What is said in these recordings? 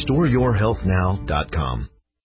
RestoreYourHealthNow.com.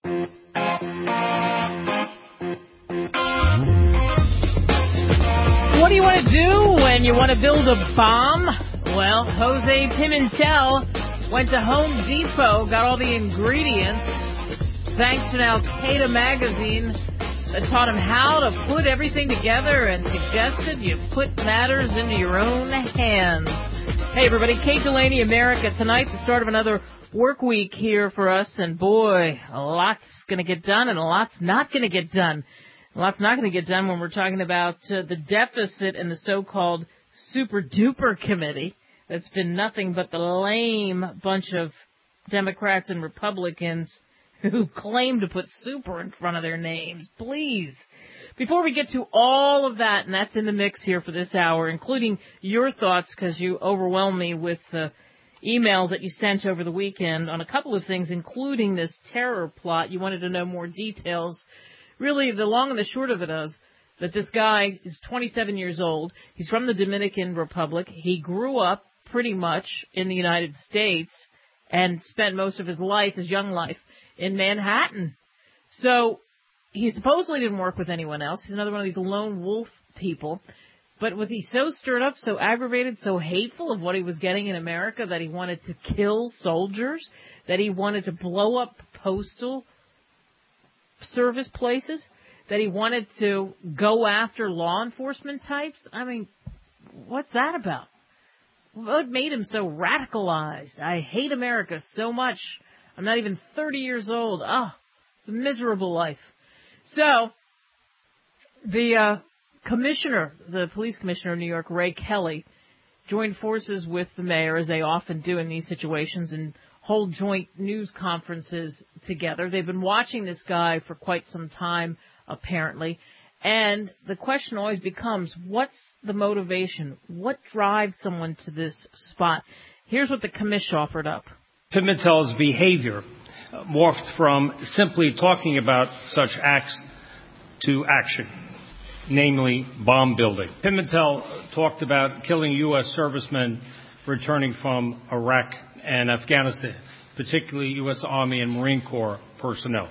What do you want to do when you want to build a bomb? Well, Jose Pimentel went to Home Depot, got all the ingredients, thanks to an Al-Qaeda magazine that taught him how to put everything together and suggested you put matters into your own hands. Hey, everybody, Kate Delaney, America Tonight, the start of another work week here for us, and boy, a lot's going to get done and a lot's not going to get done. A lot's not going to get done when we're talking about the deficit and the so-called super-duper committee that's been nothing but the lame bunch of Democrats and Republicans who claim to put super in front of their names. Please. Before we get to all of that, and that's in the mix here for this hour, including your thoughts because you overwhelm me with emails that you sent over the weekend on a couple of things, including this terror plot. You wanted to know more details. Really, the long and the short of it is that this guy is 27 years old. He's from the Dominican Republic. He grew up pretty much in the United States and spent most of his life, his young life, in Manhattan. So he supposedly didn't work with anyone else. He's another one of these lone wolf people. But was he so stirred up, so aggravated, so hateful of what he was getting in America that he wanted to kill soldiers, that he wanted to blow up postal service places, that he wanted to go after law enforcement types? I mean, what's that about? What made him so radicalized? I hate America so much. I'm not even 30 years old. Oh, it's a miserable life. So, the commissioner, the police commissioner of New York, Ray Kelly, joined forces with the mayor, as they often do in these situations, and hold joint news conferences together. They've been watching this guy for quite some time, apparently. And the question always becomes, what's the motivation? What drives someone to this spot? Here's what the commish offered up. Pimentel's behavior morphed from simply talking about such acts to action, namely bomb building. Pimentel talked about killing U.S. servicemen returning from Iraq and Afghanistan, particularly U.S. Army and Marine Corps personnel.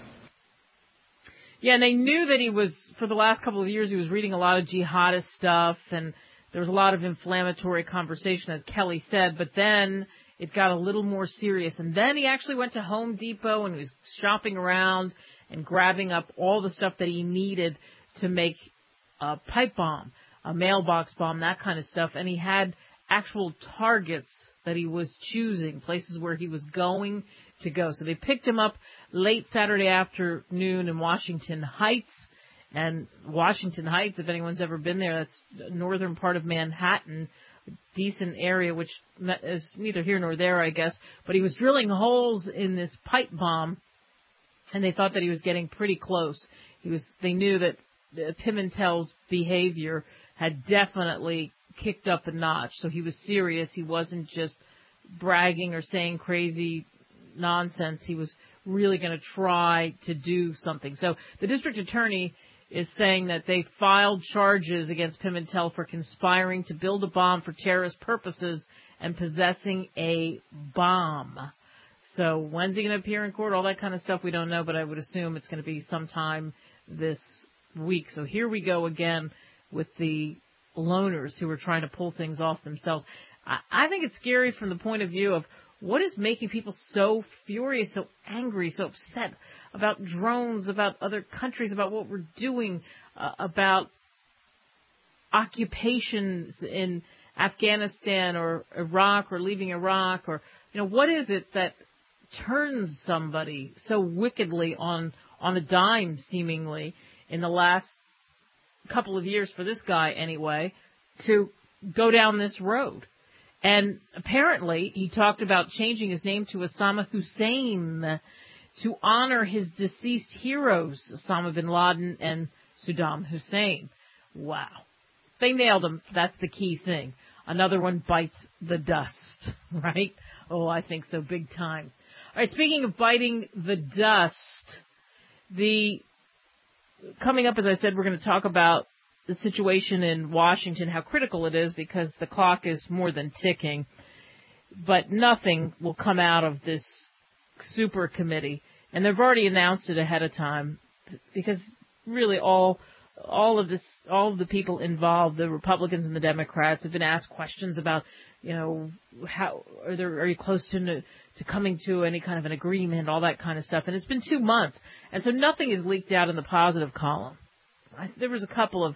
Yeah, and they knew that he was, for the last couple of years, he was reading a lot of jihadist stuff, and there was a lot of inflammatory conversation, as Kelly said, but then it got a little more serious. And then he actually went to Home Depot and he was shopping around and grabbing up all the stuff that he needed to make a pipe bomb, a mailbox bomb, that kind of stuff. And he had actual targets that he was choosing, places where he was going to go. So they picked him up late Saturday afternoon in Washington Heights. And Washington Heights, if anyone's ever been there, that's the northern part of Manhattan, decent area, which is neither here nor there, I guess. But he was drilling holes in this pipe bomb, and they thought that he was getting pretty close. They knew that Pimentel's behavior had definitely kicked up a notch, so he was serious. He wasn't just bragging or saying crazy nonsense. He was really going to try to do something. So the district attorney is saying that they filed charges against Pimentel for conspiring to build a bomb for terrorist purposes and possessing a bomb. So when's he going to appear in court? All that kind of stuff we don't know, but I would assume it's going to be sometime this week. So here we go again with the loners who are trying to pull things off themselves. I think it's scary from the point of view of what is making people so furious, so angry, so upset about drones, about other countries, about what we're doing, about occupations in Afghanistan or Iraq or leaving Iraq, or, what is it that turns somebody so wickedly on a dime, seemingly, in the last couple of years, for this guy anyway, to go down this road? And apparently he talked about changing his name to Osama Hussein to honor his deceased heroes, Osama bin Laden and Saddam Hussein. Wow. They nailed him. That's the key thing. Another one bites the dust, right? Oh, I think so, big time. All right, speaking of biting the dust, coming up, as I said, we're going to talk about the situation in Washington, how critical it is, because the clock is more than ticking. But nothing will come out of this super committee, and they've already announced it ahead of time because really all of the people involved, the Republicans and the Democrats, have been asked questions about, how are you close to coming to any kind of an agreement, all that kind of stuff. And it's been 2 months, and so nothing is leaked out in the positive column. There was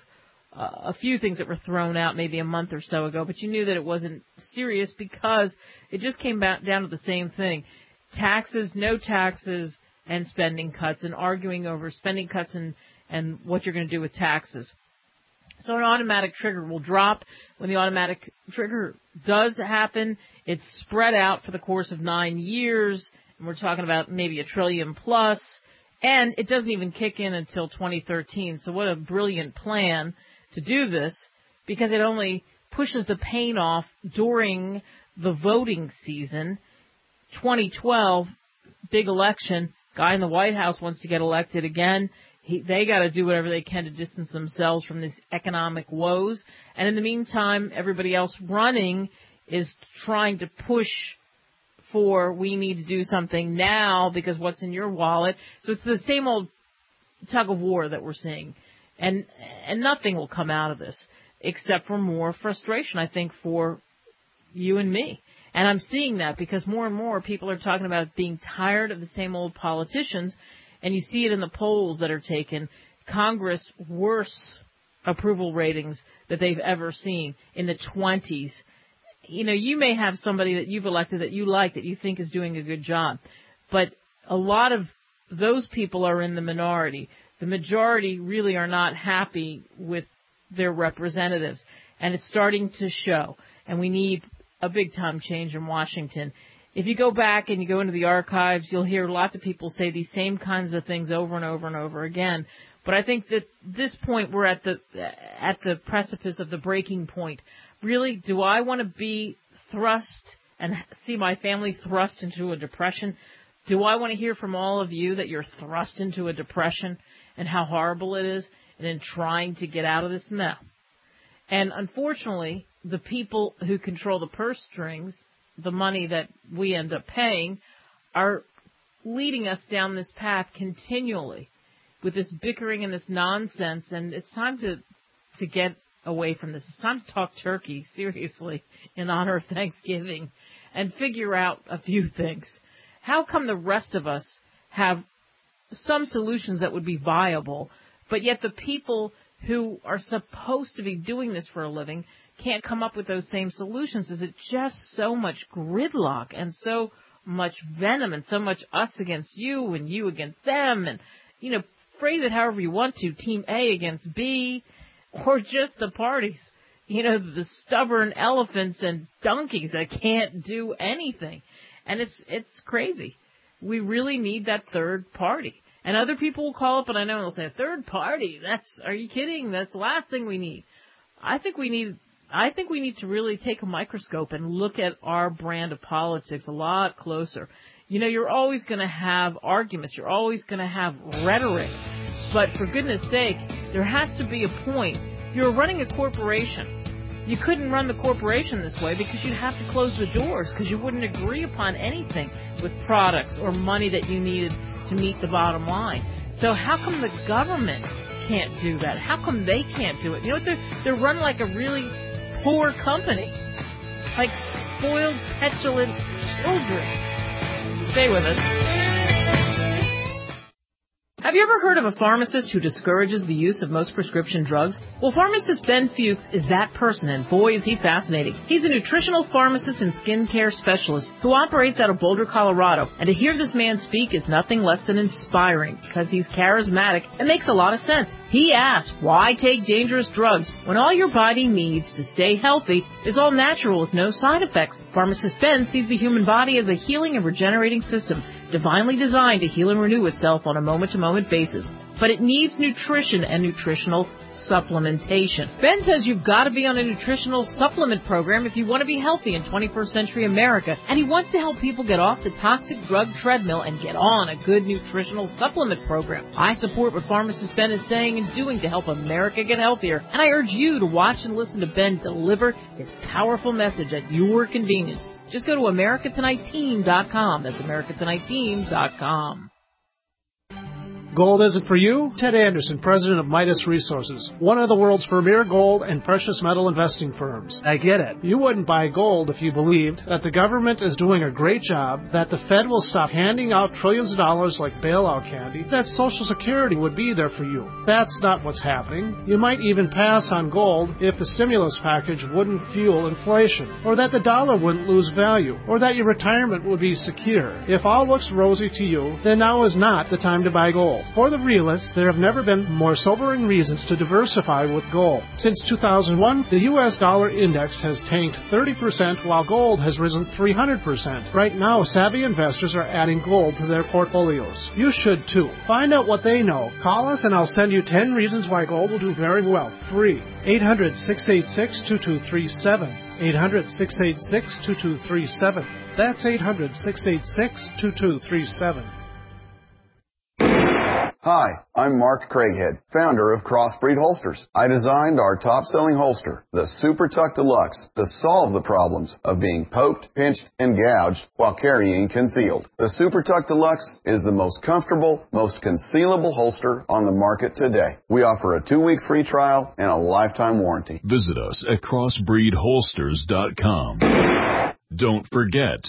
a few things that were thrown out maybe a month or so ago, but you knew that it wasn't serious because it just came down to the same thing: taxes, no taxes, and spending cuts, and arguing over spending cuts and what you're going to do with taxes. So an automatic trigger will drop. When the automatic trigger does happen, it's spread out for the course of 9 years, and we're talking about maybe $1 trillion plus, and it doesn't even kick in until 2013. So what a brilliant plan to do this, because it only pushes the pain off during the voting season. 2012, big election, guy in the White House wants to get elected again. They got to do whatever they can to distance themselves from these economic woes. And in the meantime, everybody else running is trying to push for, we need to do something now because what's in your wallet. So it's the same old tug of war that we're seeing. And nothing will come out of this except for more frustration, I think, for you and me. And I'm seeing that because more and more people are talking about being tired of the same old politicians. And you see it in the polls that are taken. Congress, worse approval ratings that they've ever seen, in the 20s. You may have somebody that you've elected that you like, that you think is doing a good job. But a lot of those people are in the minority. The majority really are not happy with their representatives. And it's starting to show. And we need a big-time change in Washington. If you go back and you go into the archives, you'll hear lots of people say these same kinds of things over and over and over again. But I think that at this point we're at the precipice of the breaking point. Really, do I want to be thrust and see my family thrust into a depression? Do I want to hear from all of you that you're thrust into a depression and how horrible it is and in trying to get out of this? No. And unfortunately, the people who control the purse strings, the money that we end up paying, are leading us down this path continually with this bickering and this nonsense. And it's time to get away from this. It's time to talk turkey, seriously, in honor of Thanksgiving, and figure out a few things. How come the rest of us have some solutions that would be viable, but yet the people who are supposed to be doing this for a living can't come up with those same solutions? Is it just so much gridlock and so much venom and so much us against you and you against them, and, phrase it however you want to, Team A against B, or just the parties, the stubborn elephants and donkeys that can't do anything. And it's crazy. We really need that third party. And other people will call up, and I know they'll say, a third party? Are you kidding? That's the last thing we need. I think we need to really take a microscope and look at our brand of politics a lot closer. You're always going to have arguments. You're always going to have rhetoric. But for goodness sake, there has to be a point. You're running a corporation. You couldn't run the corporation this way because you'd have to close the doors because you wouldn't agree upon anything with products or money that you needed to meet the bottom line. So how come the government can't do that? How come they can't do it? They're run like a really poor company, like spoiled, petulant children. Stay with us. Have you ever heard of a pharmacist who discourages the use of most prescription drugs? Well, pharmacist Ben Fuchs is that person, and boy, is he fascinating. He's a nutritional pharmacist and skincare specialist who operates out of Boulder, Colorado. And to hear this man speak is nothing less than inspiring because he's charismatic and makes a lot of sense. He asks, why take dangerous drugs when all your body needs to stay healthy is all natural with no side effects? Pharmacist Ben sees the human body as a healing and regenerating system, divinely designed to heal and renew itself on a moment-to-moment employment basis. But it needs nutrition and nutritional supplementation. Ben says you've got to be on a nutritional supplement program if you want to be healthy in 21st century America, and he wants to help people get off the toxic drug treadmill and get on a good nutritional supplement program. I support what pharmacist Ben is saying and doing to help America get healthier, and I urge you to watch and listen to Ben deliver his powerful message at your convenience. Just go to AmericaTonightTeam.com. That's AmericaTonightTeam.com. Gold isn't for you? Ted Anderson, president of Midas Resources, one of the world's premier gold and precious metal investing firms. I get it. You wouldn't buy gold if you believed that the government is doing a great job, that the Fed will stop handing out trillions of dollars like bailout candy, that Social Security would be there for you. That's not what's happening. You might even pass on gold if the stimulus package wouldn't fuel inflation, or that the dollar wouldn't lose value, or that your retirement would be secure. If all looks rosy to you, then now is not the time to buy gold. For the realist, there have never been more sobering reasons to diversify with gold. Since 2001, the U.S. dollar index has tanked 30% while gold has risen 300%. Right now, savvy investors are adding gold to their portfolios. You should too. Find out what they know. Call us and I'll send you 10 reasons why gold will do very well. Free. 800-686-2237. 800-686-2237. That's 800-686-2237. Hi, I'm Mark Craighead, founder of Crossbreed Holsters. I designed our top-selling holster, the Super Tuck Deluxe, to solve the problems of being poked, pinched, and gouged while carrying concealed. The Super Tuck Deluxe is the most comfortable, most concealable holster on the market today. We offer a 2-week free trial and a lifetime warranty. Visit us at crossbreedholsters.com. Don't forget,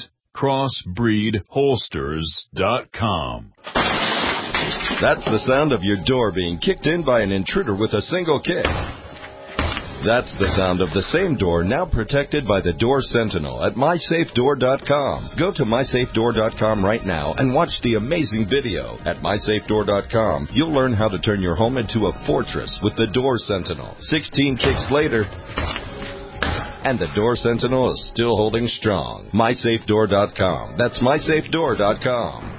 crossbreedholsters.com. That's the sound of your door being kicked in by an intruder with a single kick. That's the sound of the same door now protected by the Door Sentinel at MySafeDoor.com. Go to MySafeDoor.com right now and watch the amazing video. At MySafeDoor.com, you'll learn how to turn your home into a fortress with the Door Sentinel. 16 kicks later, and the Door Sentinel is still holding strong. MySafeDoor.com. That's MySafeDoor.com.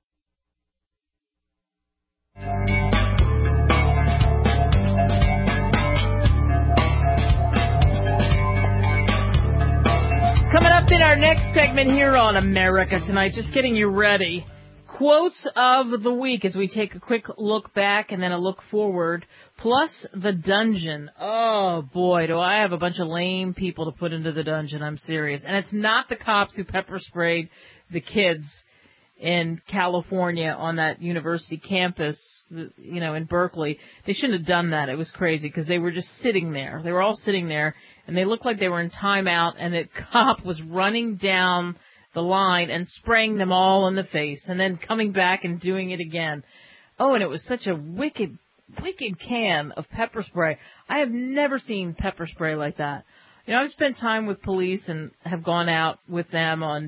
Coming up in our next segment here on America Tonight, just getting you ready. Quotes of the week as we take a quick look back and then a look forward, plus the dungeon. Oh, boy, do I have a bunch of lame people to put into the dungeon. I'm serious. And it's not the cops who pepper sprayed the kids in California on that university campus, you know, in Berkeley. They shouldn't have done that. It was crazy because they were just sitting there. They were all sitting there, and they looked like they were in timeout, and the cop was running down the line and spraying them all in the face and then coming back and doing it again. Oh, and it was such a wicked can of pepper spray. I have never seen pepper spray like that. You know, I've spent time with police and have gone out with them on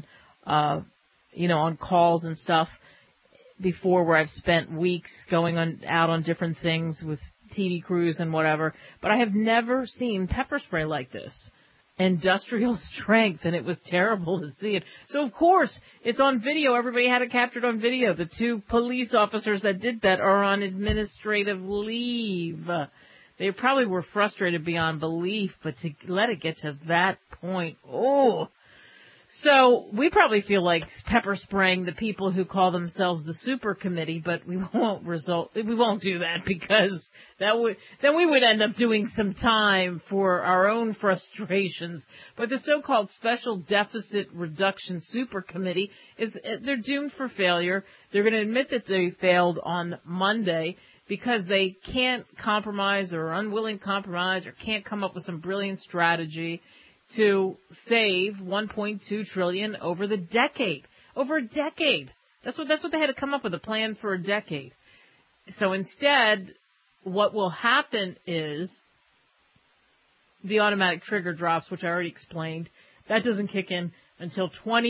on calls and stuff before, where I've spent weeks going out on different things with TV crews and whatever. But I have never seen pepper spray like this. Industrial strength, and it was terrible to see it. So, of course, it's on video. Everybody had it captured on video. The 2 police officers that did that are on administrative leave. They probably were frustrated beyond belief, but to let it get to that point, oh. So we probably feel like pepper spraying the people who call themselves the Super Committee, but we won't do that, because then we would end up doing some time for our own frustrations. But the so-called Special Deficit Reduction Super Committee they're doomed for failure. They're going to admit that they failed on Monday because they can't compromise, or are unwilling to compromise, or can't come up with some brilliant strategy to save $1.2 trillion over the decade. Over a decade. That's what they had to come up with, a plan for a decade. So instead, what will happen is the automatic trigger drops, which I already explained. That doesn't kick in until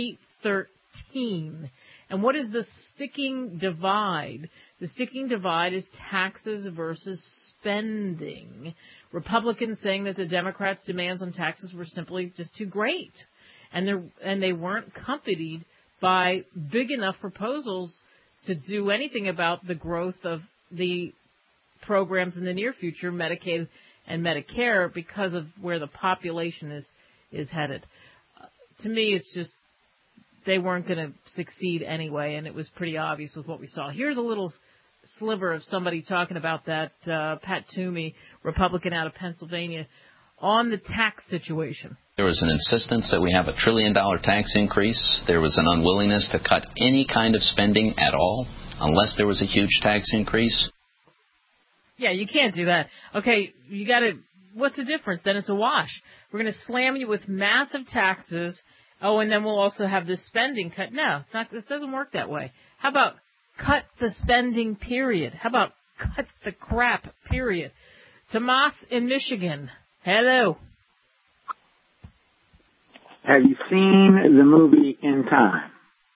2013. And what is the sticking divide? The sticking divide is taxes versus spending. Republicans saying that the Democrats' demands on taxes were simply just too great, and they weren't accompanied by big enough proposals to do anything about the growth of the programs in the near future, Medicaid and Medicare, because of where the population is headed. To me, it's just they weren't going to succeed anyway, and it was pretty obvious with what we saw. Here's a little sliver of somebody talking about that, Pat Toomey, Republican out of Pennsylvania, on the tax situation. There was an insistence that we have $1 trillion tax increase. There was an unwillingness to cut any kind of spending at all unless there was a huge tax increase. Yeah, you can't do that. Okay, you got to, what's the difference? Then it's a wash. We're going to slam you with massive taxes. Oh, and then we'll also have this spending cut. No, it's not. This doesn't work that way. How about cut the spending, period? How about cut the crap, period? Tomas in Michigan. Hello. Have you seen the movie In Time?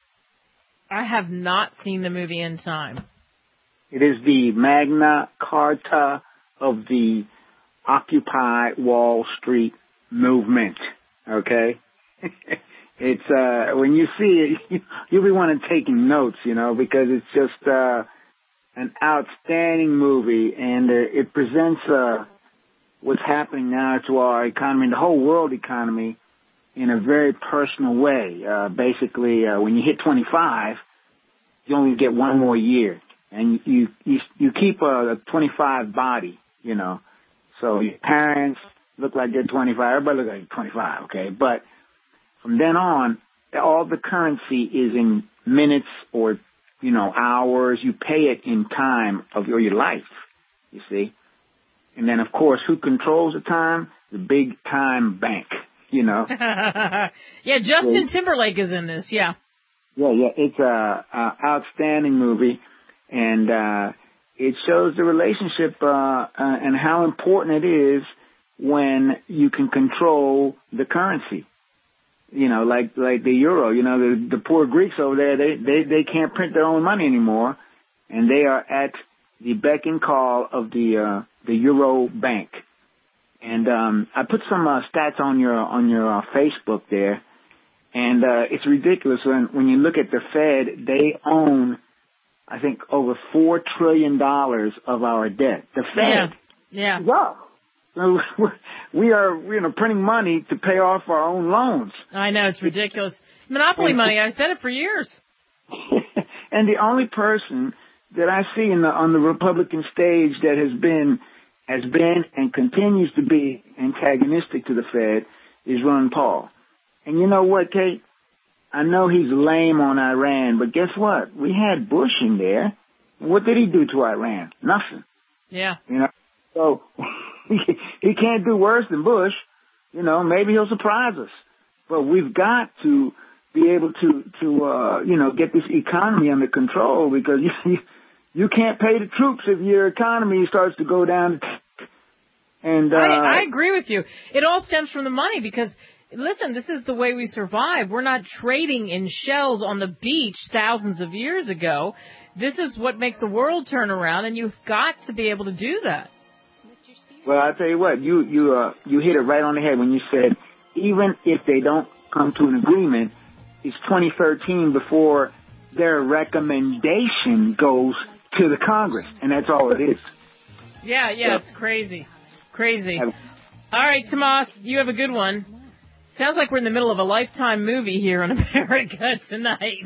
I have not seen the movie In Time. It is the Magna Carta of the Occupy Wall Street movement. Okay? It's, when you see it, you'll be wanting to take notes, because it's just, an outstanding movie, and it presents, what's happening now to our economy and the whole world economy in a very personal way. Basically, when you hit 25, you only get one more year, and you keep a 25 body, So your parents look like they're 25. Everybody looks like 25, okay? But from then on, all the currency is in minutes or, hours. You pay it in time of your life, you see. And then, of course, who controls the time? The big time bank, Yeah, Justin Timberlake is in this, yeah. Yeah, it's a outstanding movie, and it shows the relationship and how important it is when you can control the currency. Like the euro. The poor Greeks over there, they can't print their own money anymore, and they are at the beck and call of the Euro Bank. And I put some stats on your Facebook there, and it's ridiculous when you look at the Fed. They own, I think, over $4 trillion of our debt. The Fed. Yeah. Wow. So we are, printing money to pay off our own loans. I know, it's ridiculous. Monopoly money, I said it for years. And the only person that I see on the Republican stage that has been and continues to be antagonistic to the Fed is Ron Paul. And you know what, Kate? I know he's lame on Iran, but guess what? We had Bush in there. What did he do to Iran? Nothing. Yeah. So he can't do worse than Bush. Maybe he'll surprise us. But we've got to be able to get this economy under control, because you can't pay the troops if your economy starts to go down. And I agree with you. It all stems from the money, because listen, this is the way we survive. We're not trading in shells on the beach thousands of years ago. This is what makes the world turn around, and you've got to be able to do that. Well, I'll tell you what, you hit it right on the head when you said, even if they don't come to an agreement, it's 2013 before their recommendation goes to the Congress, and that's all it is. Yeah, it's crazy. All right, Tomas, you have a good one. Sounds like we're in the middle of a Lifetime movie here in America tonight.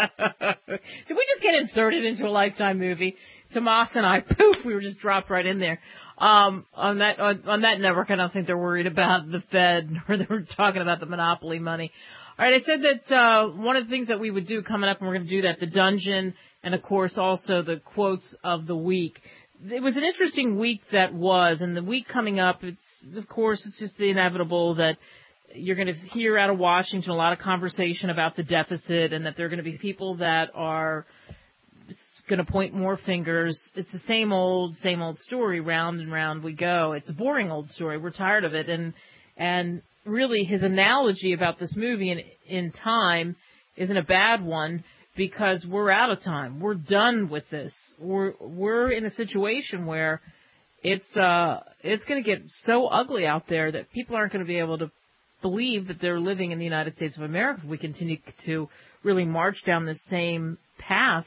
Did we just get inserted into a Lifetime movie? Tomas and I, poof, we were just dropped right in there. On that network, I don't think they're worried about the Fed, or they're talking about the monopoly money. All right, I said that one of the things that we would do coming up, and we're going to do that, the dungeon, and of course also the quotes of the week. It was an interesting week that was, and the week coming up, it's just the inevitable that you're going to hear out of Washington a lot of conversation about the deficit, and that there are going to be people that are going to point more fingers. It's the same old story, round and round we go. It's a boring old story. We're tired of it. And really his analogy about this movie in time isn't a bad one, because we're out of time. We're done with this. We're in a situation where it's going to get so ugly out there that people aren't going to be able to believe that they're living in the United States of America if we continue to really march down the same path.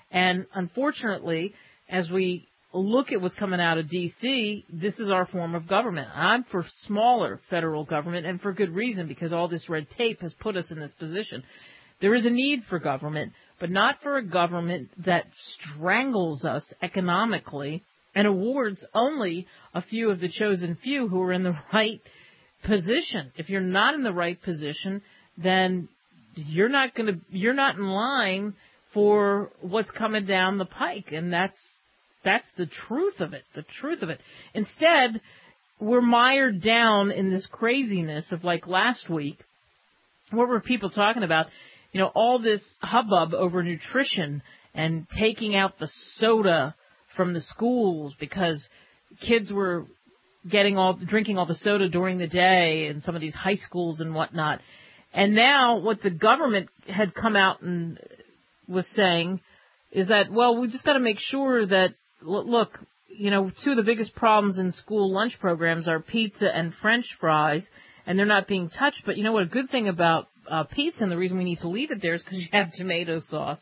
And unfortunately, as we look at what's coming out of D.C., this is our form of government. I'm for smaller federal government, and for good reason, because all this red tape has put us in this position. There is a need for government, but not for a government that strangles us economically and awards only a few of the chosen few who are in the right position. If you're not in the right position, then you're not in line for what's coming down the pike, and that's the truth of it. The truth of it. Instead, we're mired down in this craziness of like last week. What were people talking about? You know, all this hubbub over nutrition and taking out the soda from the schools because kids were drinking all the soda during the day in some of these high schools and whatnot. And now what the government had come out and was saying is that, well, we just got to make sure that, look, you know, two of the biggest problems in school lunch programs are pizza and French fries, and they're not being touched. But you know what? A good thing about pizza, and the reason we need to leave it there, is because you have tomato sauce.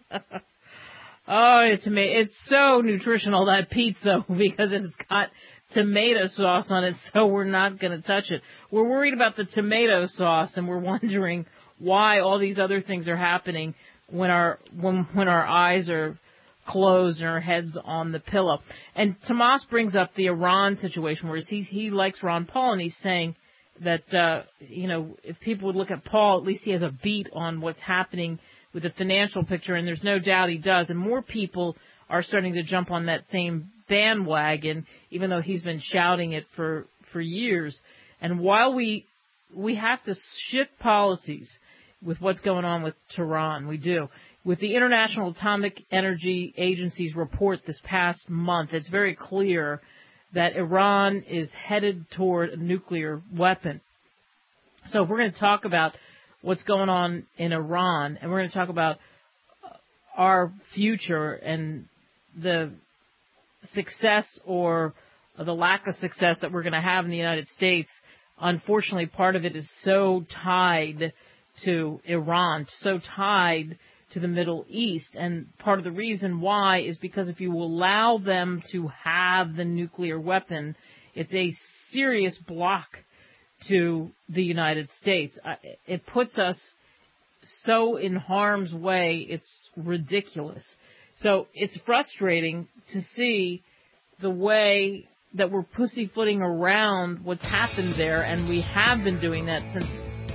It's so nutritional, that pizza, because it's got tomato sauce on it, so we're not going to touch it. We're worried about the tomato sauce, and we're wondering why all these other things are happening when our eyes are closed and our heads on the pillow. And Tomas brings up the Iran situation, where he likes Ron Paul, and he's saying that, if people would look at Paul, at least he has a beat on what's happening with the financial picture, and there's no doubt he does. And more people are starting to jump on that same bandwagon, even though he's been shouting it for years. And while we have to shift policies with what's going on with Tehran, we do. With the International Atomic Energy Agency's report this past month, it's very clear that Iran is headed toward a nuclear weapon. So we're going to talk about what's going on in Iran, and we're going to talk about our future and the success or the lack of success that we're going to have in the United States. Unfortunately, part of it is so tied to Iran, so tied to the Middle East. And part of the reason why is because if you allow them to have the nuclear weapon, it's a serious block to the United States. It puts us so in harm's way, it's ridiculous. So it's frustrating to see the way that we're pussyfooting around what's happened there, and we have been doing that since,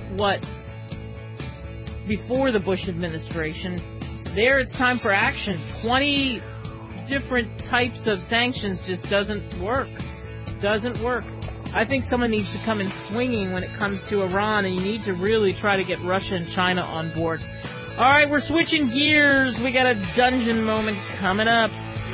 before the Bush administration. There, it's time for action. 20 different types of sanctions just doesn't work. Doesn't work. I think someone needs to come in swinging when it comes to Iran, and you need to really try to get Russia and China on board. All right, we're switching gears. We got a dungeon moment coming up.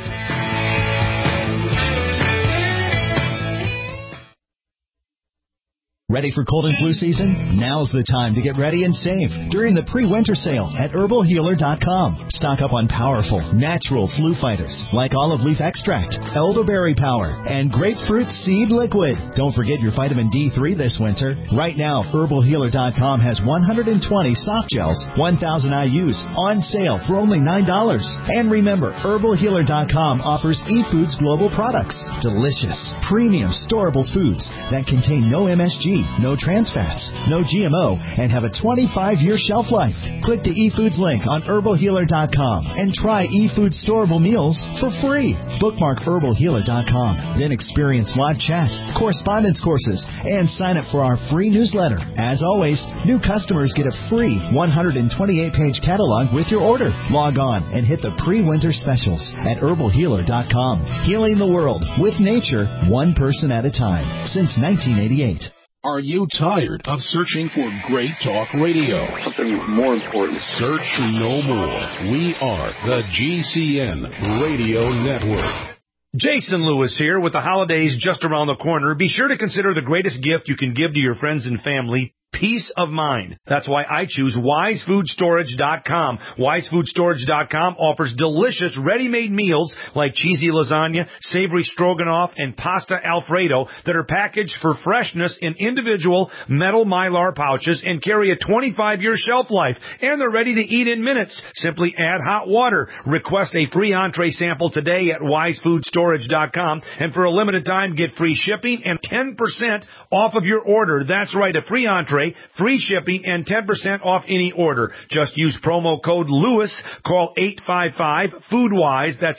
Ready for cold and flu season? Now's the time to get ready and save during the pre-winter sale at herbalhealer.com. Stock up on powerful, natural flu fighters like olive leaf extract, elderberry power, and grapefruit seed liquid. Don't forget your vitamin D3 this winter. Right now, herbalhealer.com has 120 soft gels, 1,000 IUs on sale for only $9. And remember, herbalhealer.com offers eFoods Global products. Delicious, premium, storable foods that contain no MSG, no trans fats, no GMO, and have a 25-year shelf life. Click the eFoods link on herbalhealer.com and try eFoods storable meals for free. Bookmark herbalhealer.com. Then experience live chat, correspondence courses, and sign up for our free newsletter. As always, new customers get a free 128-page catalog with your order. Log on and hit the pre-winter specials at herbalhealer.com. Healing the world with nature, one person at a time, since 1988. Are you tired of searching for great talk radio? Something more important. Search no more. We are the GCN Radio Network. Jason Lewis here. With the holidays just around the corner, be sure to consider the greatest gift you can give to your friends and family: peace of mind. That's why I choose WiseFoodStorage.com. WiseFoodStorage.com offers delicious ready-made meals like cheesy lasagna, savory stroganoff, and pasta Alfredo that are packaged for freshness in individual metal Mylar pouches and carry a 25-year shelf life. And they're ready to eat in minutes. Simply add hot water. Request a free entree sample today at WiseFoodStorage.com. And for a limited time, get free shipping and 10% off of your order. That's right, a free entree, free shipping, and 10% off any order. Just use promo code LEWIS. Call 855-FOODWISE. That's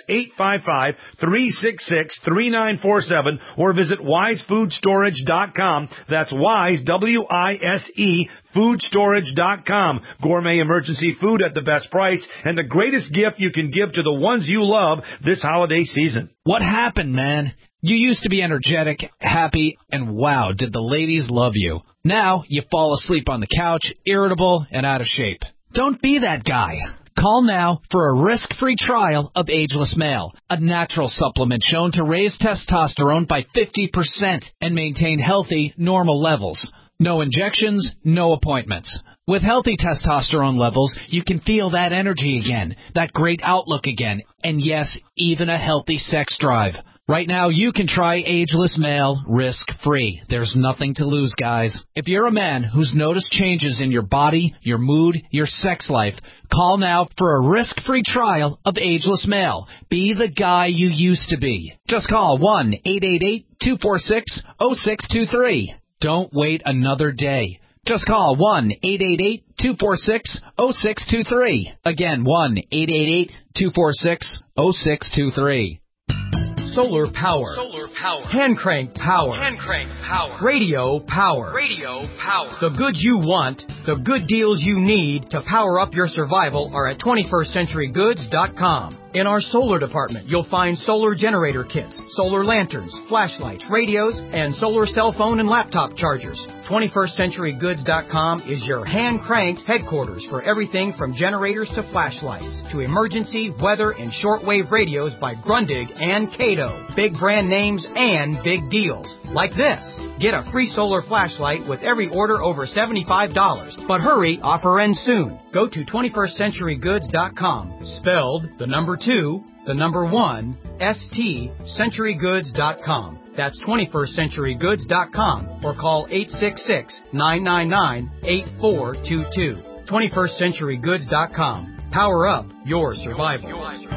855-366-3947. Or visit WiseFoodStorage.com. That's Wise, W-I-S-E, FoodStorage.com. Gourmet emergency food at the best price and the greatest gift you can give to the ones you love this holiday season. What happened, man? You used to be energetic, happy, and wow, did the ladies love you. Now you fall asleep on the couch, irritable, and out of shape. Don't be that guy. Call now for a risk-free trial of Ageless Male, a natural supplement shown to raise testosterone by 50% and maintain healthy, normal levels. No injections, no appointments. With healthy testosterone levels, you can feel that energy again, that great outlook again, and yes, even a healthy sex drive. Right now, you can try Ageless Male risk-free. There's nothing to lose, guys. If you're a man who's noticed changes in your body, your mood, your sex life, call now for a risk-free trial of Ageless Male. Be the guy you used to be. Just call 1-888-246-0623. Don't wait another day. Just call 1-888-246-0623. Again, 1-888-246-0623. Solar power. Solar power. Hand crank power. Hand crank power. Radio power. Radio power. The goods you want, the good deals you need to power up your survival are at 21stCenturyGoods.com. In our solar department, you'll find solar generator kits, solar lanterns, flashlights, radios, and solar cell phone and laptop chargers. 21stCenturyGoods.com is your hand-cranked headquarters for everything from generators to flashlights to emergency, weather, and shortwave radios by Grundig and Cato. Big brand names and big deals. Like this. Get a free solar flashlight with every order over $75. But hurry, offer ends soon. Go to 21stCenturyGoods.com. Spelled the number 2, the number 1, ST, CenturyGoods.com. That's 21stCenturyGoods.com or call 866-999-8422. 21stCenturyGoods.com. Power up your survival.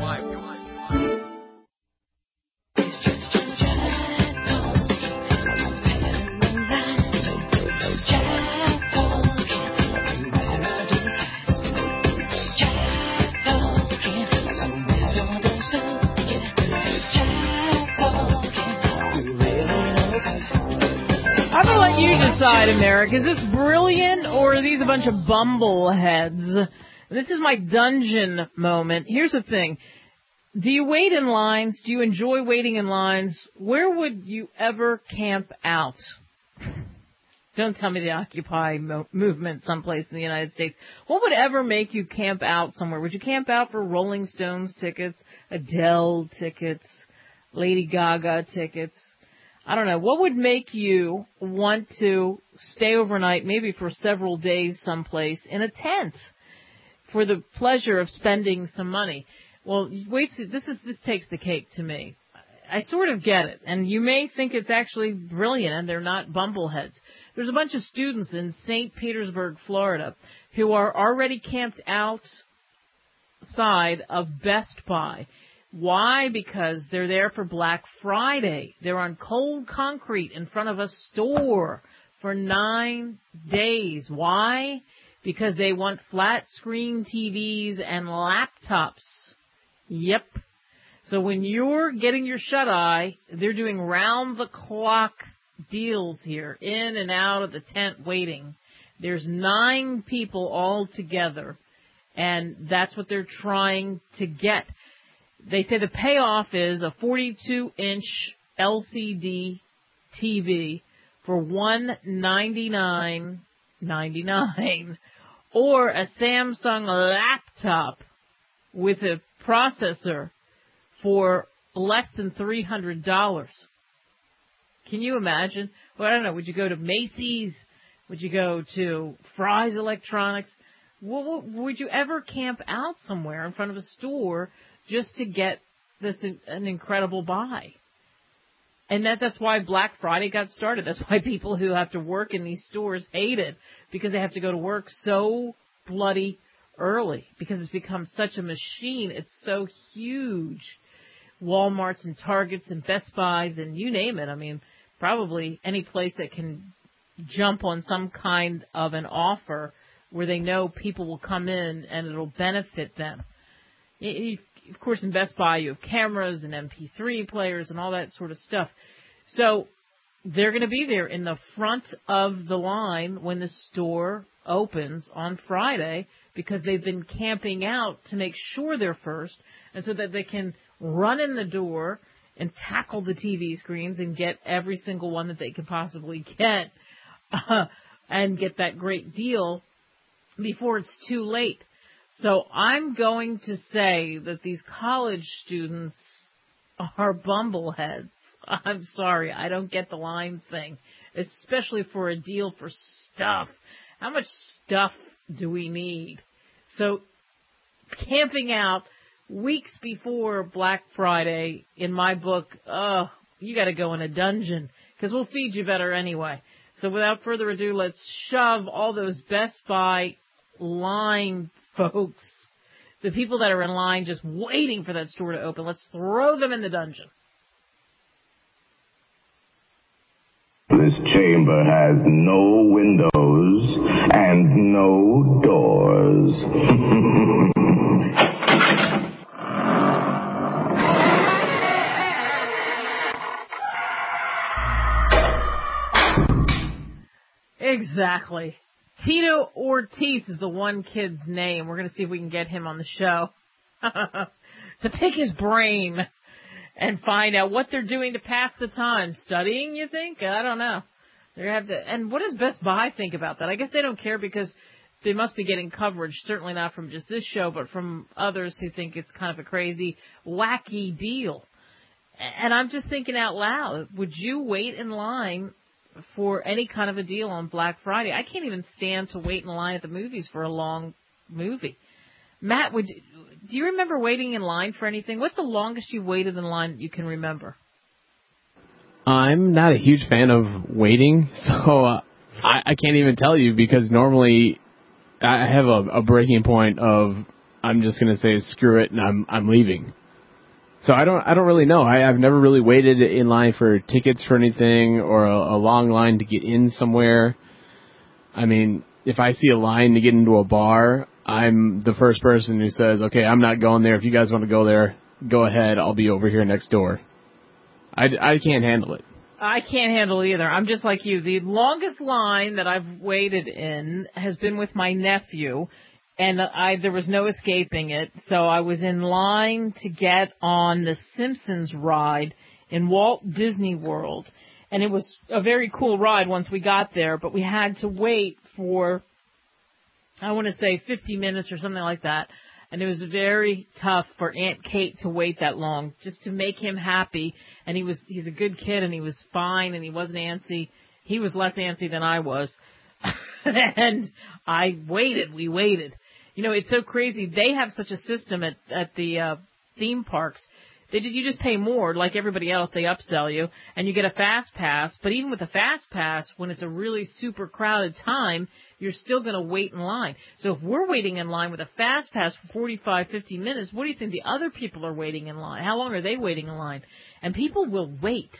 You decide, America. Is this brilliant or are these a bunch of bumbleheads? This is my dungeon moment. Here's the thing. Do you wait in lines? Do you enjoy waiting in lines? Where would you ever camp out? Don't tell me the Occupy movement someplace in the United States. What would ever make you camp out somewhere? Would you camp out for Rolling Stones tickets, Adele tickets, Lady Gaga tickets? I don't know. What would make you want to stay overnight, maybe for several days someplace, in a tent for the pleasure of spending some money? Well, wait, this takes the cake to me. I sort of get it, and you may think it's actually brilliant, and they're not bumbleheads. There's a bunch of students in St. Petersburg, Florida, who are already camped outside of Best Buy. Why? Because they're there for Black Friday. They're on cold concrete in front of a store for 9 days. Why? Because they want flat screen TVs and laptops. Yep. So when you're getting your shut-eye, they're doing round-the-clock deals here, in and out of the tent waiting. There's 9 people all together, and that's what they're trying to get. They say the payoff is a 42-inch LCD TV for $199.99, or a Samsung laptop with a processor for less than $300. Can you imagine? Well, I don't know. Would you go to Macy's? Would you go to Fry's Electronics? Would you ever camp out somewhere in front of a store just to get an incredible buy? And that's why Black Friday got started. That's why people who have to work in these stores hate it, because they have to go to work so bloody early, because it's become such a machine. It's so huge. Walmarts and Targets and Best Buys and you name it. I mean, probably any place that can jump on some kind of an offer where they know people will come in and it'll benefit them. Of course, in Best Buy, you have cameras and MP3 players and all that sort of stuff. So they're going to be there in the front of the line when the store opens on Friday, because they've been camping out to make sure they're first, and so that they can run in the door and tackle the TV screens and get every single one that they can possibly get and get that great deal before it's too late. So I'm going to say that these college students are bumbleheads. I'm sorry, I don't get the line thing, especially for a deal for stuff. How much stuff do we need? So camping out weeks before Black Friday, in my book, you got to go in a dungeon, because we'll feed you better anyway. So without further ado, let's shove all those Best Buy line folks, the people that are in line just waiting for that store to open, let's throw them in the dungeon. This chamber has no windows and no doors. Exactly. Tito Ortiz is the one kid's name. We're going to see if we can get him on the show to pick his brain and find out what they're doing to pass the time. Studying, you think? I don't know. They have to. And what does Best Buy think about that? I guess they don't care, because they must be getting coverage, certainly not from just this show, but from others who think it's kind of a crazy, wacky deal. And I'm just thinking out loud, would you wait in line for any kind of a deal on Black Friday? I can't even stand to wait in line at the movies for a long movie. Matt, do you remember waiting in line for anything? What's the longest you waited in line that you can remember? I'm not a huge fan of waiting, so I can't even tell you, because normally I have a breaking point of I'm just going to say screw it and I'm leaving. So I don't really know. I've never really waited in line for tickets for anything, or a long line to get in somewhere. I mean, if I see a line to get into a bar, I'm the first person who says, okay, I'm not going there. If you guys want to go there, go ahead. I'll be over here next door. I can't handle it. I can't handle it either. I'm just like you. The longest line that I've waited in has been with my nephew, and there was no escaping it. So I was in line to get on the Simpsons ride in Walt Disney World, and it was a very cool ride once we got there, but we had to wait for, I want to say 50 minutes or something like that. And it was very tough for Aunt Kate to wait that long, just to make him happy. And he's a good kid, and he was fine, and he wasn't antsy. He was less antsy than I was. And we waited. You know, it's so crazy. They have such a system at the theme parks. You just pay more, like everybody else. They upsell you, and you get a fast pass. But even with a fast pass, when it's a really super crowded time, you're still going to wait in line. So if we're waiting in line with a fast pass for 45, 50 minutes, what do you think the other people are waiting in line? How long are they waiting in line? And people will wait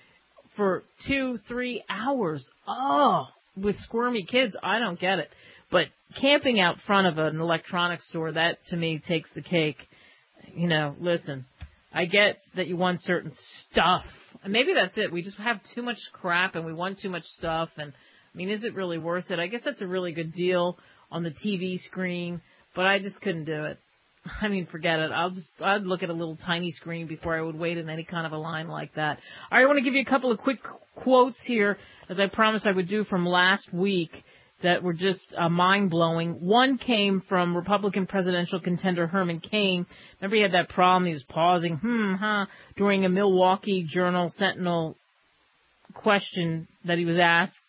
for 2-3 hours. Oh, with squirmy kids, I don't get it. But camping out front of an electronics store, that to me takes the cake. You know, listen. I get that you want certain stuff, and maybe that's it. We just have too much crap, and we want too much stuff, and, I mean, is it really worth it? I guess that's a really good deal on the TV screen, but I just couldn't do it. I mean, forget it. I'd look at a little tiny screen before I would wait in any kind of a line like that. All right, I want to give you a couple of quick quotes here, as I promised I would do from last week, that were just mind-blowing. One came from Republican presidential contender Herman Cain. Remember, he had that problem. He was pausing, during a Milwaukee Journal Sentinel question that he was asked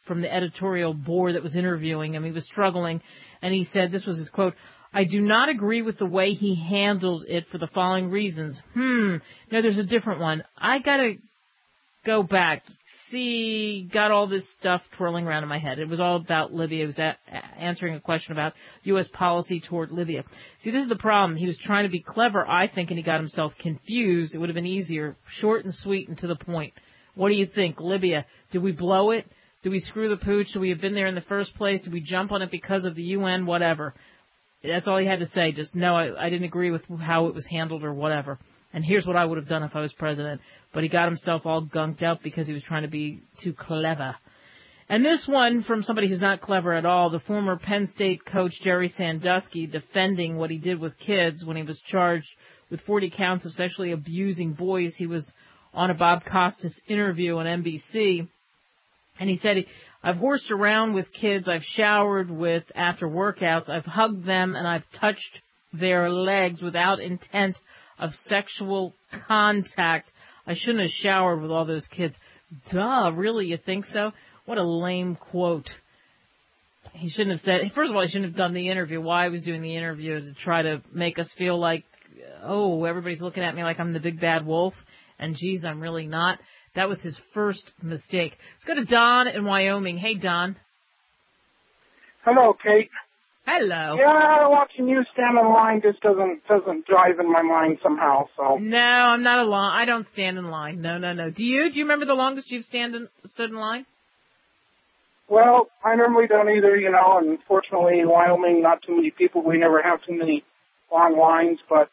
from the editorial board that was interviewing him. He was struggling, and he said, this was his quote, "I do not agree with the way he handled it for the following reasons." No, there's a different one. I got to go back. See, got all this stuff twirling around in my head. It was all about Libya. It was answering a question about U.S. policy toward Libya. See, this is the problem. He was trying to be clever, I think, and he got himself confused. It would have been easier, short and sweet and to the point. What do you think, Libya? Did we blow it? Did we screw the pooch? Should we have been there in the first place? Did we jump on it because of the UN? Whatever. That's all he had to say. Just, no, I didn't agree with how it was handled or whatever. And here's what I would have done if I was president. But he got himself all gunked up because he was trying to be too clever. And this one from somebody who's not clever at all, the former Penn State coach Jerry Sandusky defending what he did with kids when he was charged with 40 counts of sexually abusing boys. He was on a Bob Costas interview on NBC. And he said, "I've horsed around with kids I've showered with after workouts. I've hugged them and I've touched their legs without intent of sexual contact. I shouldn't have showered with all those kids." Duh, really, you think so? What a lame quote. He shouldn't have said, first of all, he shouldn't have done the interview. Why he was doing the interview is to try to make us feel like, oh, everybody's looking at me like I'm the big bad wolf, and geez, I'm really not. That was his first mistake. Let's go to Don in Wyoming. Hey, Don. Hello, Kate. Hello. Yeah, watching you stand in line just doesn't drive in my mind somehow. So. No, I'm not a long. I don't stand in line. No. Do you? Do you remember the longest you've stood in line? Well, I normally don't either, and fortunately in Wyoming, not too many people. We never have too many long lines, but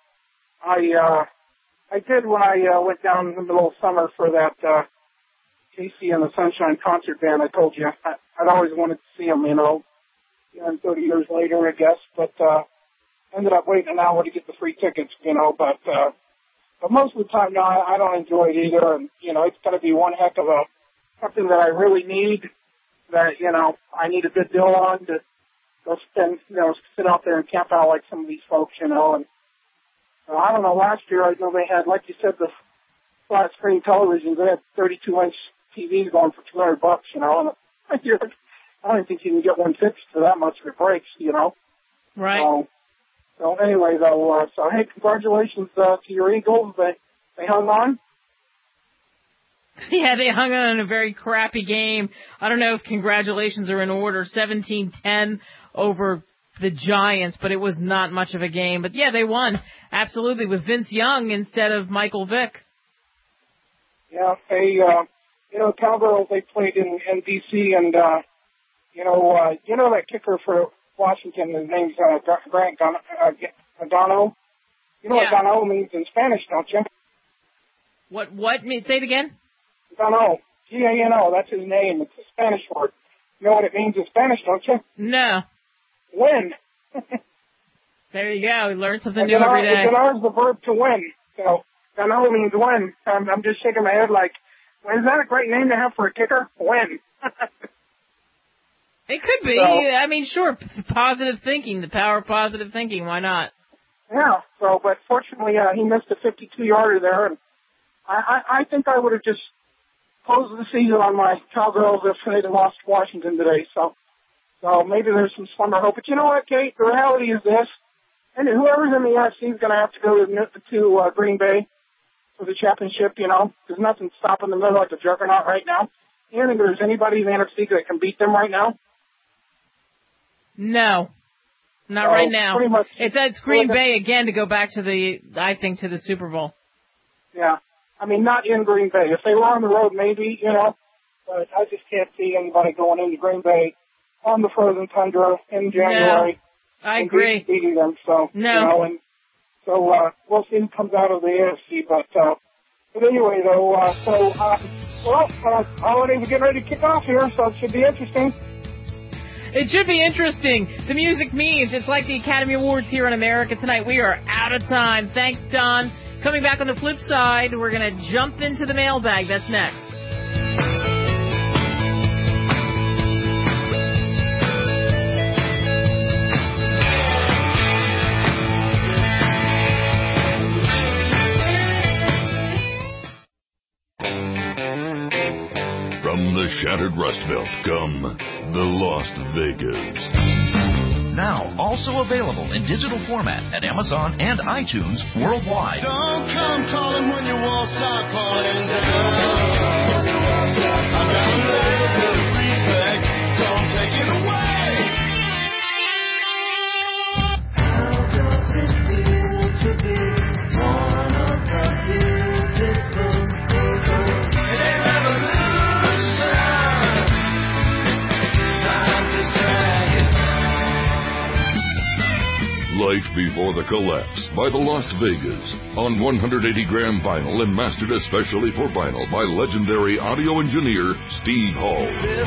I did when I went down in the middle of summer for that Casey and the Sunshine concert band. I told you I'd always wanted to see them, 30 years later, I guess, but ended up waiting an hour to get the free tickets, but most of the time, no, I don't enjoy it either, and, it's got to be one heck of something that I really need, that, I need a good deal on to go spend, sit out there and camp out like some of these folks, and I don't know, last year I know they had, like you said, the flat screen televisions, they had 32-inch TVs going for $200, and I don't think you can get one fixed for that much if it breaks, Right. So anyway, though, hey, congratulations to your Eagles. They hung on. Yeah, they hung on in a very crappy game. I don't know if congratulations are in order. 17-10 over the Giants, but it was not much of a game. But yeah, they won. Absolutely, with Vince Young instead of Michael Vick. Yeah, Cowgirls, they played in D.C., and, that kicker for Washington, his name's Grant Gano. You know what Gano means in Spanish, don't you? What? Say it again? Gano. G-A-N-O. That's his name. It's a Spanish word. You know what it means in Spanish, don't you? No. Win. There you go. We learn something new every day. Gano is the verb to win. So, Gano means win. I'm just shaking my head like, well, is that a great name to have for a kicker? Win. It could be. Sure, positive thinking, the power of positive thinking. Why not? Yeah, but fortunately, he missed a 52-yarder there, and I think I would have just closed the season on my Cowgirls if they'd have lost Washington today, so maybe there's some slumber hope. But you know what, Kate? The reality is this, and whoever's in the NFC is going to have to go to Green Bay for the championship, There's nothing stopping them. They're like a juggernaut right now. You think there's anybody in the NFC that can beat them right now? No, not right now. It's Green Bay again to go back to the Super Bowl. Yeah. Not in Green Bay. If they were on the road, maybe, but I just can't see anybody going into Green Bay on the frozen tundra in January. No, I agree. Beating them, no. We'll see who comes out of the AFC, but anyway, though, holidays are getting ready to kick off here, so it should be interesting. It should be interesting. The music means it's like the Academy Awards here in America tonight. We are out of time. Thanks, Don. Coming back on the flip side, we're going to jump into the mailbag. That's next. From From the shattered Rust Belt come the Las Vegas. Now also available in digital format at Amazon and iTunes worldwide. Don't come calling when your walls start falling down. I got a little bit of respect. Don't take it away. How does it feel to be one of the beautiful people? It ain't revolution. Time to drag it. Life Before the Collapse by the Las Vegas on 180-gram vinyl and mastered especially for vinyl by legendary audio engineer Steve Hall.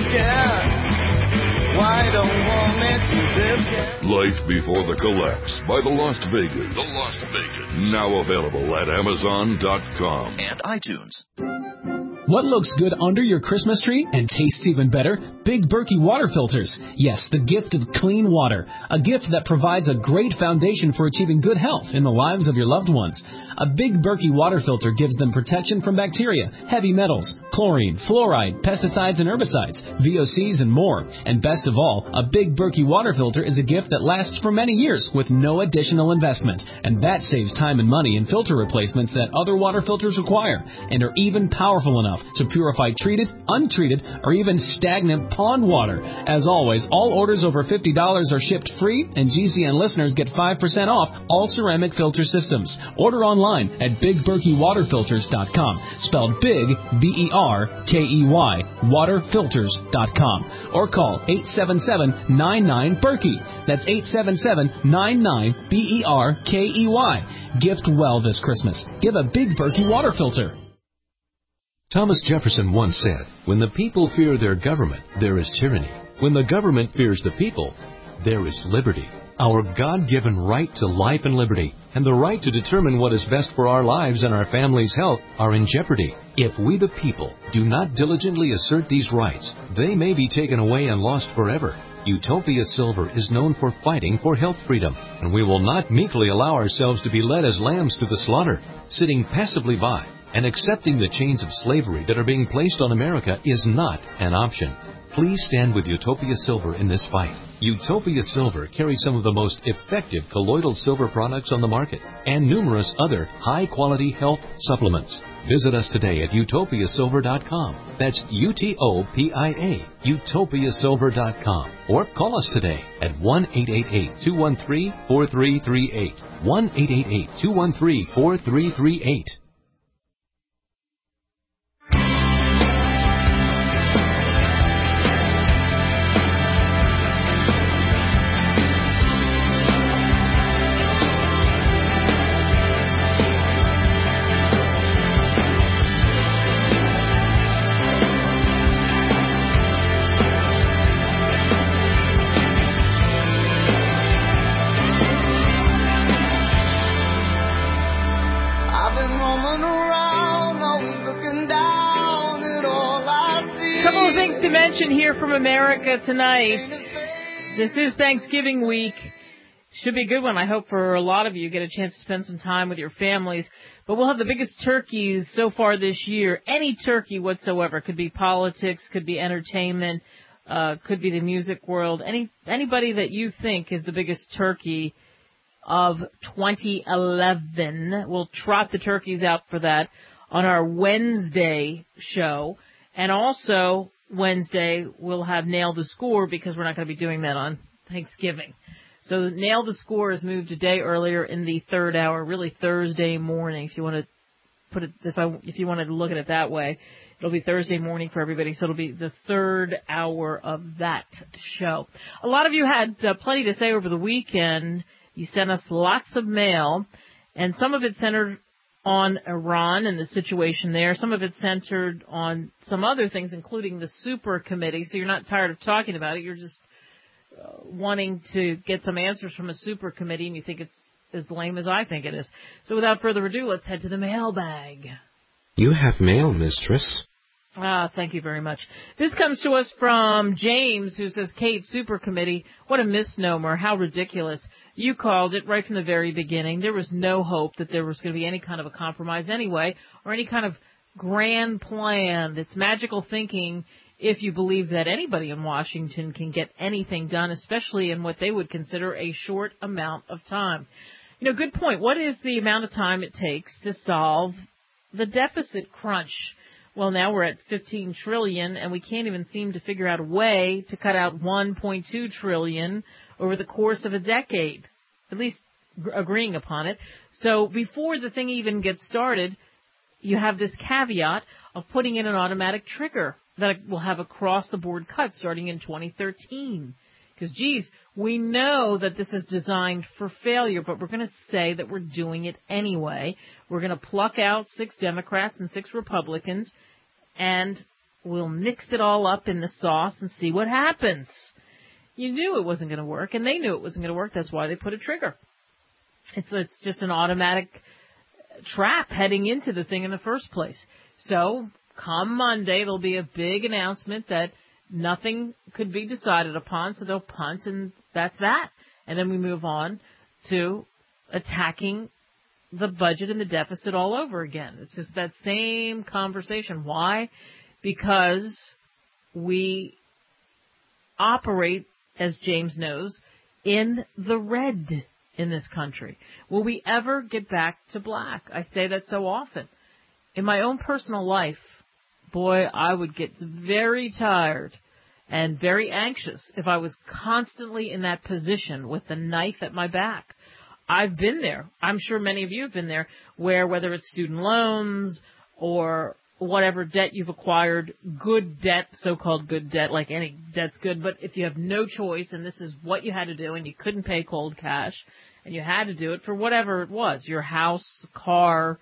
Why don't want me to this? Life Before the Collapse by the Las Vegas. The Las Vegas. Now available at Amazon.com and iTunes. What looks good under your Christmas tree and tastes even better? Big Berkey water filters. Yes, the gift of clean water. A gift that provides a great foundation for achieving good health in the lives of your loved ones. A Big Berkey water filter gives them protection from bacteria, heavy metals, chlorine, fluoride, pesticides and herbicides, VOCs and more. And best of all, a Big Berkey water filter is a gift that lasts for many years with no additional investment. And that saves time and money in filter replacements that other water filters require and are even powerful enough to purify treated, untreated, or even stagnant pond water. As always, all orders over $50 are shipped free, and GCN listeners get 5% off all ceramic filter systems. Order online at BigBerkeyWaterFilters.com, spelled Big, B-E-R-K-E-Y, waterfilters.com, or call 877-99-BERKEY. That's 877-99-BERKEY. Gift well this Christmas. Give a Big Berkey water filter. Thomas Jefferson once said, "When the people fear their government, there is tyranny. When the government fears the people, there is liberty." Our God-given right to life and liberty and the right to determine what is best for our lives and our family's health are in jeopardy. If we the people do not diligently assert these rights, they may be taken away and lost forever. Utopia Silver is known for fighting for health freedom, and we will not meekly allow ourselves to be led as lambs to the slaughter, sitting passively by. And accepting the chains of slavery that are being placed on America is not an option. Please stand with Utopia Silver in this fight. Utopia Silver carries some of the most effective colloidal silver products on the market and numerous other high-quality health supplements. Visit us today at utopiasilver.com. That's UTOPIA, utopiasilver.com. Or call us today at 1-888-213-4338. 1-888-213-4338. To mention here from America tonight. This is Thanksgiving week. Should be a good one, I hope, for a lot of you. Get a chance to spend some time with your families. But we'll have the biggest turkeys so far this year. Any turkey whatsoever. Could be politics, could be entertainment, could be the music world. Anybody that you think is the biggest turkey of 2011. We'll trot the turkeys out for that on our Wednesday show. And also Wednesday, we'll have Nail the Score because we're not going to be doing that on Thanksgiving. So Nail the Score is moved a day earlier in the third hour, really Thursday morning. If you want to put it, if you wanted to look at it that way, it'll be Thursday morning for everybody. So it'll be the third hour of that show. A lot of you had plenty to say over the weekend. You sent us lots of mail, and some of it centered on Iran and the situation there. Some of it centered on some other things, including the Super Committee. So you're not tired of talking about it. You're just wanting to get some answers from a Super Committee, and you think it's as lame as I think it is. So without further ado, let's head to the mailbag. You have mail, mistress. Thank you very much. This comes to us from James, who says, Kate, Super Committee, what a misnomer, how ridiculous. You called it right from the very beginning. There was no hope that there was going to be any kind of a compromise anyway, or any kind of grand plan. It's magical thinking if you believe that anybody in Washington can get anything done, especially in what they would consider a short amount of time. You know, good point. What is the amount of time it takes to solve the deficit crunch? Well, now we're at $15 trillion, and we can't even seem to figure out a way to cut out $1.2 trillion over the course of a decade, at least agreeing upon it. So before the thing even gets started, you have this caveat of putting in an automatic trigger that will have across-the-board cuts starting in 2013. Because, geez, we know that this is designed for failure, but we're going to say that we're doing it anyway. We're going to pluck out 6 Democrats and 6 Republicans, and we'll mix it all up in the sauce and see what happens. You knew it wasn't going to work, and they knew it wasn't going to work. That's why they put a trigger. It's just an automatic trap heading into the thing in the first place. So come Monday, there'll be a big announcement that nothing could be decided upon, so they'll punt, and that's that. And then we move on to attacking the budget and the deficit all over again. It's just that same conversation. Why? Because we operate, as James knows, in the red in this country. Will we ever get back to black? I say that so often. In my own personal life, boy, I would get very tired and very anxious if I was constantly in that position with the knife at my back. I've been there. I'm sure many of you have been there, where whether it's student loans or whatever debt you've acquired, good debt, so-called good debt, like any debt's good, but if you have no choice and this is what you had to do and you couldn't pay cold cash and you had to do it for whatever it was, your house, car,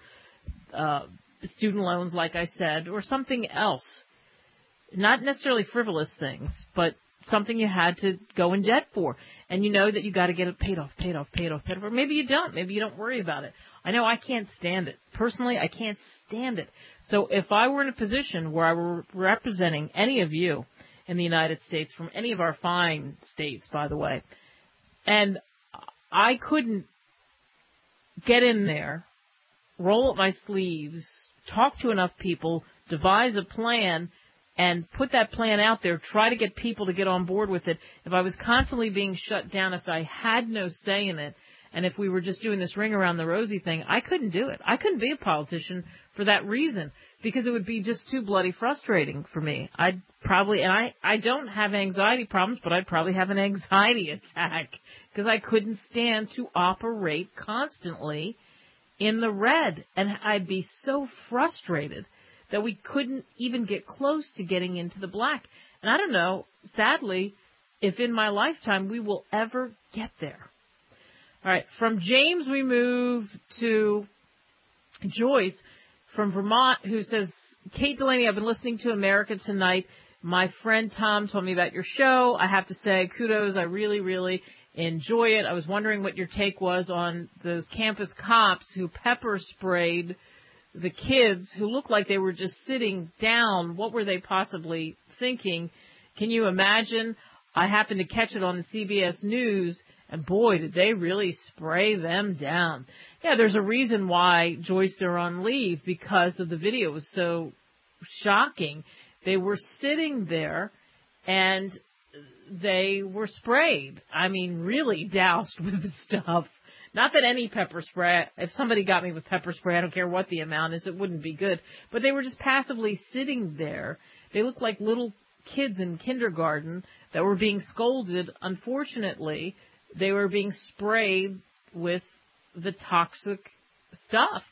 student loans, like I said, or something else. Not necessarily frivolous things, but something you had to go in debt for. And you know that you got to get it paid off. Or maybe you don't. Maybe you don't worry about it. I know I can't stand it. Personally, I can't stand it. So if I were in a position where I were representing any of you in the United States, from any of our fine states, by the way, and I couldn't get in there, roll up my sleeves, talk to enough people, devise a plan, and put that plan out there, try to get people to get on board with it. If I was constantly being shut down, if I had no say in it, and if we were just doing this ring around the rosy thing, I couldn't do it. I couldn't be a politician for that reason, because it would be just too bloody frustrating for me. I'd probably, and I don't have anxiety problems, but I'd probably have an anxiety attack, because I couldn't stand to operate constantly in the red, and I'd be so frustrated that we couldn't even get close to getting into the black. And I don't know, sadly, if in my lifetime we will ever get there. All right, from James we move to Joyce from Vermont, who says, Kate Delaney, I've been listening to America Tonight. My friend Tom told me about your show. I have to say, kudos, I really, really enjoy it. I was wondering what your take was on those campus cops who pepper sprayed the kids who looked like they were just sitting down. What were they possibly thinking? Can you imagine? I happened to catch it on the CBS News, and boy, did they really spray them down. Yeah, there's a reason why, Joyce, they're on leave, because of the video. It was so shocking. They were sitting there, and they were sprayed. I mean, really doused with stuff. Not that any pepper spray, if somebody got me with pepper spray, I don't care what the amount is, it wouldn't be good. But they were just passively sitting there. They looked like little kids in kindergarten that were being scolded. Unfortunately, they were being sprayed with the toxic stuff.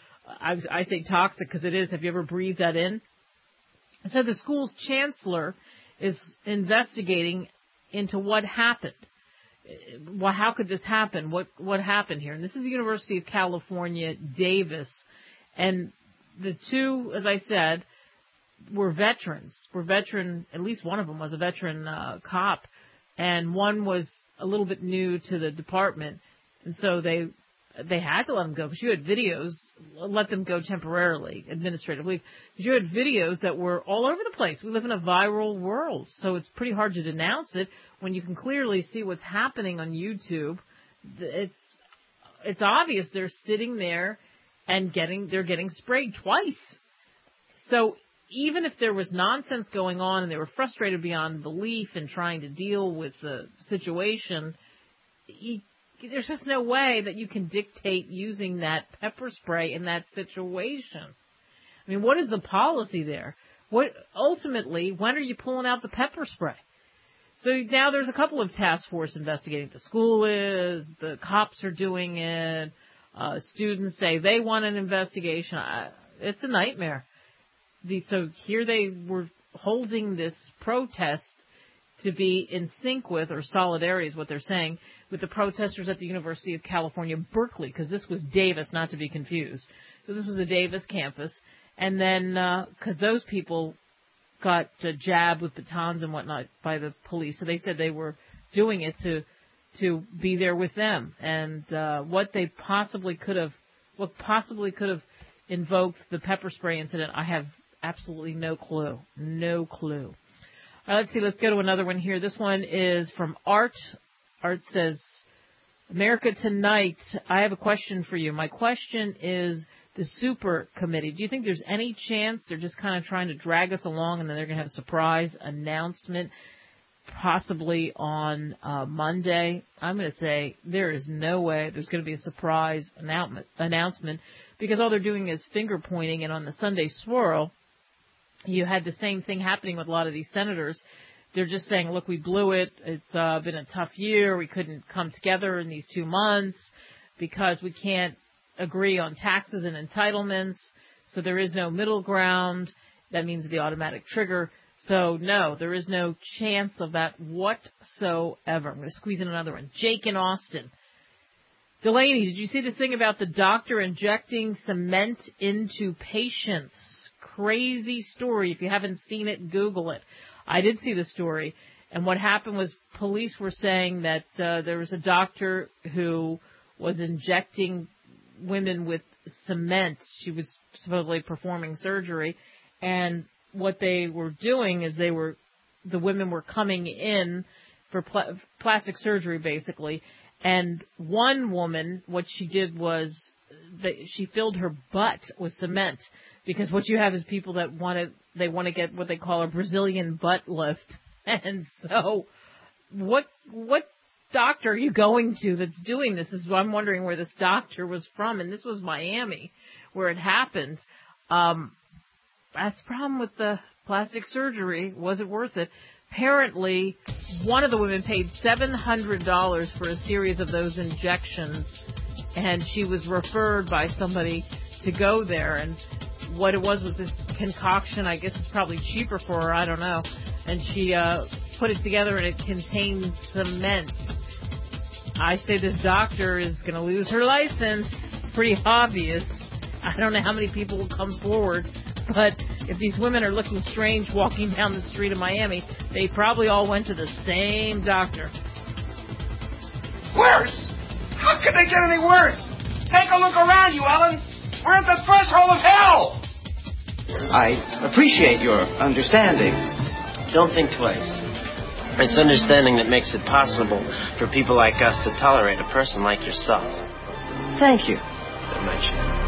I say toxic because it is. Have you ever breathed that in? So the school's chancellor is investigating into what happened. Well, how could this happen? What happened here? And this is the University of California, Davis. And the two, as I said, were veterans. At least one of them was a veteran cop. And one was a little bit new to the department. And so they had to let them go, because you had videos, let them go temporarily, administratively, because you had videos that were all over the place. We live in a viral world, so it's pretty hard to denounce it when you can clearly see what's happening on YouTube. It's obvious they're sitting there and they're getting sprayed twice. So even if there was nonsense going on and they were frustrated beyond belief in trying to deal with the situation, there's just no way that you can dictate using that pepper spray in that situation. I mean, what is the policy there? Ultimately, when are you pulling out the pepper spray? So now there's a couple of task force investigating. The school is, the cops are doing it, students say they want an investigation. It's a nightmare. So here they were holding this protest to be in sync with, or solidarity is what they're saying, with the protesters at the University of California, Berkeley, because this was Davis, not to be confused. So this was the Davis campus. And then, because those people got jabbed with batons and whatnot by the police, so they said they were doing it to be there with them. And what possibly could have invoked the pepper spray incident, I have absolutely no clue. No clue. Let's see, let's go to another one here. This one is from Art. Art says, America Tonight, I have a question for you. My question is the super committee. Do you think there's any chance they're just kind of trying to drag us along and then they're going to have a surprise announcement possibly on Monday? I'm going to say there is no way there's going to be a surprise announcement because all they're doing is finger pointing. And on the Sunday Swirl, you had the same thing happening with a lot of these senators. They're just saying, look, we blew it. It's been a tough year. We couldn't come together in these 2 months because we can't agree on taxes and entitlements. So there is no middle ground. That means the automatic trigger. So, no, there is no chance of that whatsoever. I'm going to squeeze in another one. Jake in Austin. Delaney, did you see this thing about the doctor injecting cement into patients? Crazy story. If you haven't seen it, Google it. I did see the story. And what happened was police were saying that there was a doctor who was injecting women with cement. She was supposedly performing surgery. And what they were doing is the women were coming in for plastic surgery, basically. And one woman, what she did was she filled her butt with cement, because what you have is people that want to get what they call a Brazilian butt lift. And so what doctor are you going to that's doing this? I'm wondering where this doctor was from, and this was Miami where it happened. That's the problem with the plastic surgery. Was it worth it? Apparently, one of the women paid $700 for a series of those injections, and she was referred by somebody to go there. And what it was this concoction. I guess it's probably cheaper for her. I don't know. And she put it together, and it contains cement. I say this doctor is going to lose her license. Pretty obvious. I don't know how many people will come forward, but if these women are looking strange walking down the street of Miami, they probably all went to the same doctor. Worse? How could they get any worse? Take a look around you, Ellen. We're at the threshold of hell. I appreciate your understanding. Don't think twice. It's understanding that makes it possible for people like us to tolerate a person like yourself. Thank you. Good night.